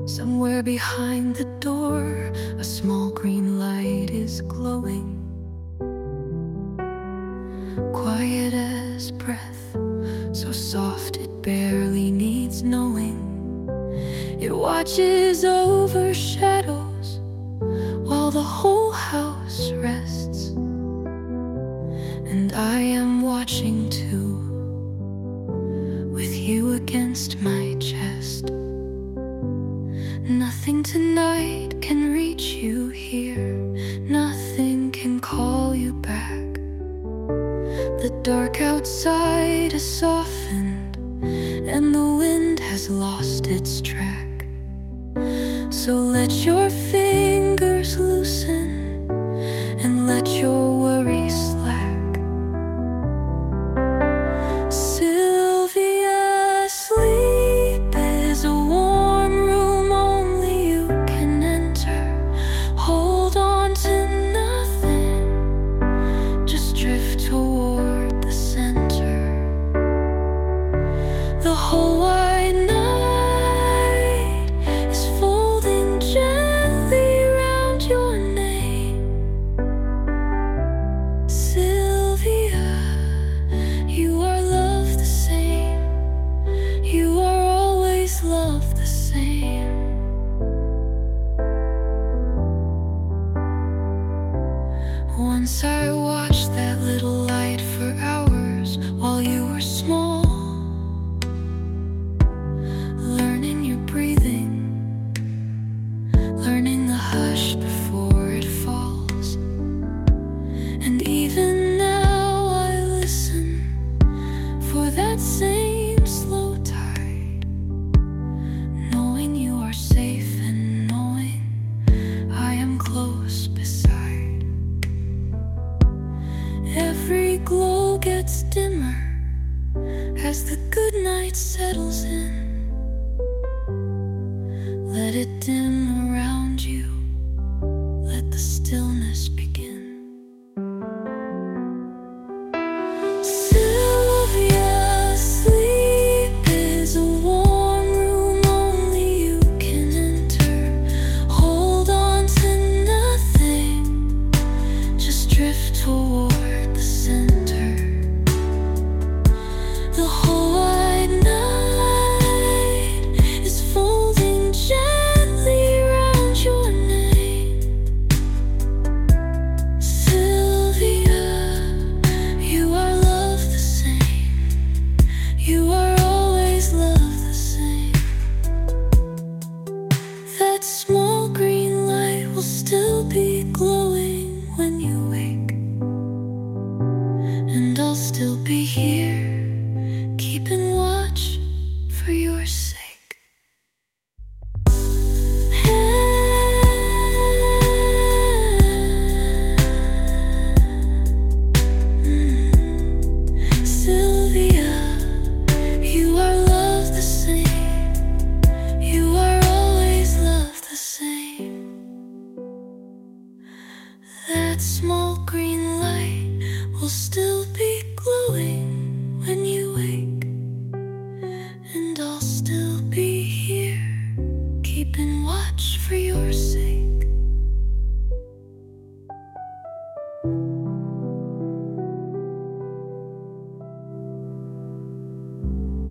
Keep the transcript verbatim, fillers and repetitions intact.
Somewhere behind the door, a small green light is glowing, quiet as breath, so soft it barely needs knowing. It watches over shadows while the whole house rests, and I am watching too, with you against my chest. Nothing tonight can reach you here, nothing can call you back. The dark outside is softened, and the wind has lost its track. So let your fingers loosen, and let your worries slack. Sylvia, sleep is a warm room only you can enter. Hold on to nothing, just drift toward the center. The whole wide night is folding gently round your name. Sylvia, you are loved the same. You are always loved the same. Once I watched that little light for hours while you were small, learning your breathing, learning the hush before it falls. And even now I listen for that same slow tide, knowing you are safe and knowing I am close beside. Every glow gets dimmer as the good night settles in. Let it dim